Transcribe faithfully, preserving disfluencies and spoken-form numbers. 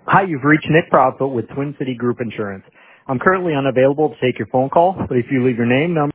Hi, you've reached Nick Proudfoot with Twin City Group Insurance. I'm currently unavailable to take your phone call, but if you leave your name, number,